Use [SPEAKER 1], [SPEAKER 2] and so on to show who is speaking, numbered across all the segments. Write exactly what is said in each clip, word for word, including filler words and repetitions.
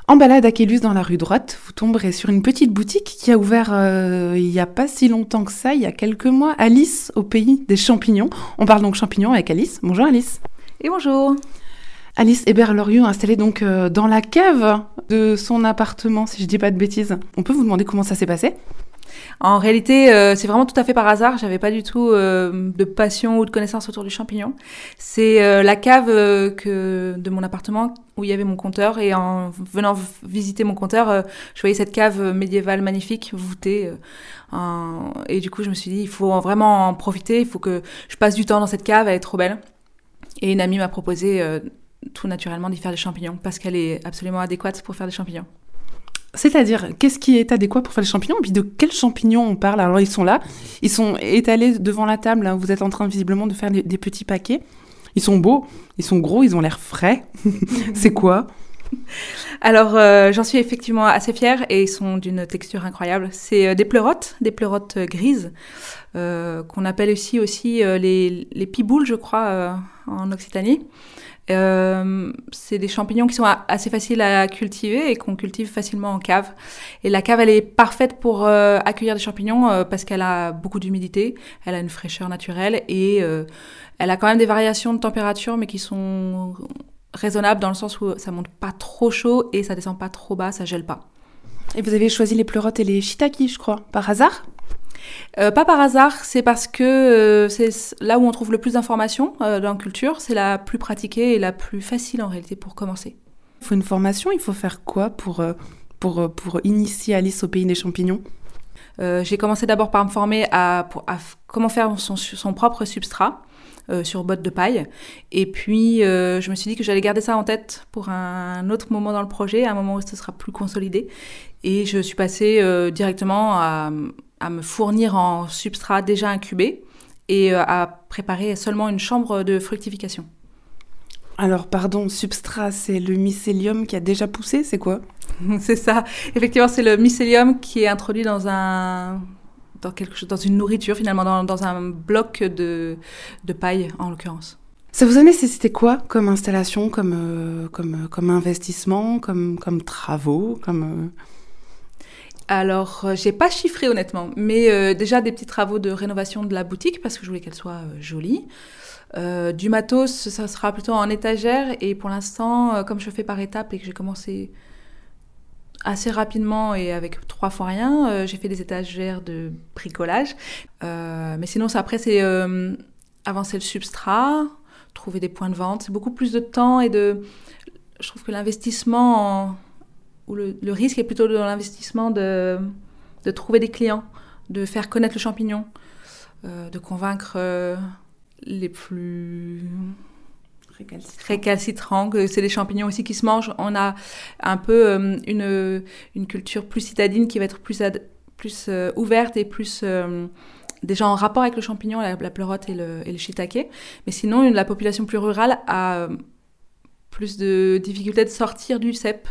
[SPEAKER 1] En balade à Caylus dans la rue droite, vous tomberez sur une petite boutique qui a ouvert euh, il n'y a pas si longtemps que ça, il y a quelques mois, Alice au pays des champignons. On parle donc champignons avec Alice. Bonjour Alice.
[SPEAKER 2] Et bonjour.
[SPEAKER 1] Alice Hébert-Loriot, installée donc euh, dans la cave de son appartement, si je dis pas de bêtises. On peut vous demander comment ça s'est passé ?
[SPEAKER 2] En réalité, euh, c'est vraiment tout à fait par hasard. J'avais pas du tout euh, de passion ou de connaissance autour du champignon. C'est euh, la cave euh, que, de mon appartement où il y avait mon compteur. Et en venant v- visiter mon compteur, euh, je voyais cette cave médiévale magnifique, voûtée. Euh, en... Et du coup, je me suis dit, il faut vraiment en profiter. Il faut que je passe du temps dans cette cave. Elle est trop belle. Et une amie m'a proposé euh, tout naturellement d'y faire des champignons parce qu'elle est absolument adéquate pour faire des champignons.
[SPEAKER 1] C'est-à-dire, qu'est-ce qui est adéquat pour faire les champignons ? Et puis de quels champignons on parle ? Alors, ils sont là, ils sont étalés devant la table. Hein. Vous êtes en train, visiblement, de faire des, des petits paquets. Ils sont beaux, ils sont gros, ils ont l'air frais. C'est quoi ?
[SPEAKER 2] Alors, euh, j'en suis effectivement assez fière et ils sont d'une texture incroyable. C'est euh, des pleurotes, des pleurotes euh, grises, euh, qu'on appelle aussi, aussi euh, les, les piboules, je crois, euh, en Occitanie. Euh, c'est des champignons qui sont a- assez faciles à cultiver et qu'on cultive facilement en cave. Et la cave, elle est parfaite pour euh, accueillir des champignons euh, parce qu'elle a beaucoup d'humidité, elle a une fraîcheur naturelle et euh, elle a quand même des variations de température, mais qui sont raisonnables dans le sens où ça monte pas trop chaud et ça descend pas trop bas, ça gèle pas.
[SPEAKER 1] Et vous avez choisi les pleurotes et les shiitake, je crois, par hasard ?
[SPEAKER 2] Euh, pas par hasard, c'est parce que euh, c'est là où on trouve le plus d'informations euh, dans la culture, c'est la plus pratiquée et la plus facile en réalité pour commencer.
[SPEAKER 1] Il faut une formation, il faut faire quoi pour, euh, pour, euh, pour initier Alice au pays des champignons ?
[SPEAKER 2] Euh, j'ai commencé d'abord par me former à, pour, à f- comment faire son, son propre substrat euh, sur botte de paille. Et puis, euh, je me suis dit que j'allais garder ça en tête pour un autre moment dans le projet, un moment où ce sera plus consolidé. Et je suis passée euh, directement à, à me fournir en substrat déjà incubé et euh, à préparer seulement une chambre de fructification.
[SPEAKER 1] Alors, pardon, substrat, c'est le mycélium qui a déjà poussé, c'est quoi ?
[SPEAKER 2] C'est ça. Effectivement, c'est le mycélium qui est introduit dans un, dans quelque chose, dans une nourriture finalement, dans, dans un bloc de, de paille en l'occurrence.
[SPEAKER 1] Ça vous a nécessité quoi comme installation, comme, euh, comme, euh, comme investissement, comme, comme travaux, comme... Euh...
[SPEAKER 2] Alors, euh, j'ai pas chiffré honnêtement, mais euh, déjà des petits travaux de rénovation de la boutique parce que je voulais qu'elle soit euh, jolie. Euh, du matos, ça sera plutôt en étagère et pour l'instant, euh, comme je fais par étapes et que j'ai commencé assez rapidement et avec trois fois rien, euh, j'ai fait des étagères de bricolage. Euh, mais sinon, ça, après, c'est euh, avancer le substrat, trouver des points de vente. C'est beaucoup plus de temps et de... Je trouve que l'investissement... En... où le, le risque est plutôt dans l'investissement de, de trouver des clients, de faire connaître le champignon, euh, de convaincre euh, les plus récalcitrants. récalcitrants, que c'est des champignons aussi qui se mangent. On a un peu euh, une, une culture plus citadine qui va être plus, ad, plus euh, ouverte et plus euh, déjà en rapport avec le champignon, la, la pleurote et le, et le shiitake. Mais sinon, la population plus rurale a plus de difficultés de sortir du cep.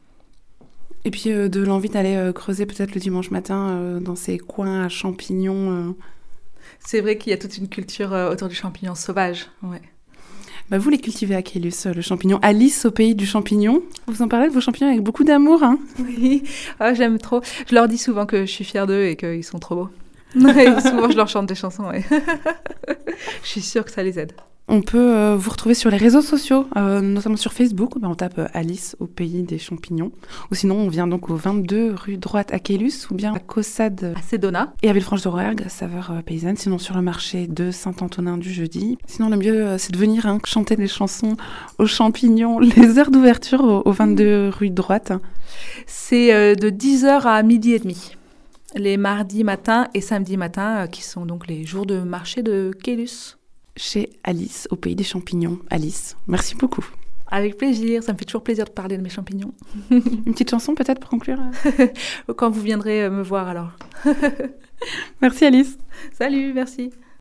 [SPEAKER 1] Et puis euh, de l'envie d'aller euh, creuser peut-être le dimanche matin euh, dans ces coins à champignons. Euh...
[SPEAKER 2] C'est vrai qu'il y a toute une culture euh, autour du champignon sauvage. Ouais.
[SPEAKER 1] Bah vous les cultivez à Caylus, euh, le champignon. Alice au pays du champignon. Vous en parlez de vos champignons avec beaucoup d'amour. Hein.
[SPEAKER 2] Oui, ah, j'aime trop. Je leur dis souvent que je suis fière d'eux et qu'ils sont trop beaux. Et souvent, je leur chante des chansons. Ouais. Je suis sûre que ça les aide.
[SPEAKER 1] On peut euh, vous retrouver sur les réseaux sociaux, euh, notamment sur Facebook. Ben, on tape euh, Alice au pays des champignons. Ou sinon, on vient donc au vingt-deux rue droite à Caylus ou bien à Caussade
[SPEAKER 2] à Sedona.
[SPEAKER 1] Et à Villefranche-de-Rouergue, saveur euh, paysanne. Sinon, sur le marché de Saint-Antonin du jeudi. Sinon, le mieux, euh, c'est de venir hein, chanter des chansons aux champignons. Les heures d'ouverture au, au vingt-deux rue droite.
[SPEAKER 2] C'est euh, de dix heures à midi et demi. Les mardis matins et samedis matins, euh, qui sont donc les jours de marché de Caylus.
[SPEAKER 1] Chez Alice, au pays des champignons. Alice, merci beaucoup.
[SPEAKER 2] Avec plaisir, ça me fait toujours plaisir de parler de mes champignons.
[SPEAKER 1] Une petite chanson peut-être pour conclure
[SPEAKER 2] Quand vous viendrez me voir alors.
[SPEAKER 1] Merci Alice.
[SPEAKER 2] Salut, merci.